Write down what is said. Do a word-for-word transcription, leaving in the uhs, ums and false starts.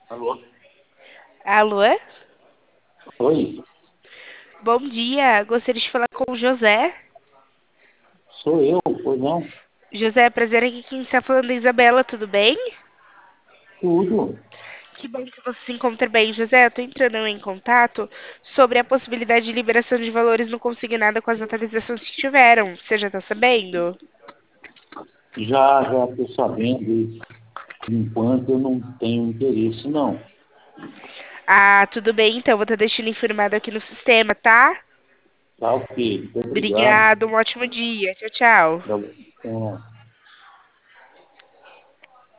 Alô? Alô? Oi, Bom dia, gostaria de falar com o José. sou eu, pois não? José, prazer aqui quem está falando é a Isabela, tudo bem? Tudo. Que bom que você se encontra bem, José. Eu estou entrando em contato sobre a possibilidade de liberação de valores no consignado com as atualizações que tiveram. Você já está sabendo? Já, já estou sabendo, e, por enquanto eu não tenho interesse, não. Ah, tudo bem, então vou estar deixando informado aqui no sistema, tá? Tá ok, muito obrigado. Obrigado, um ótimo dia. Tchau, tchau. Pra-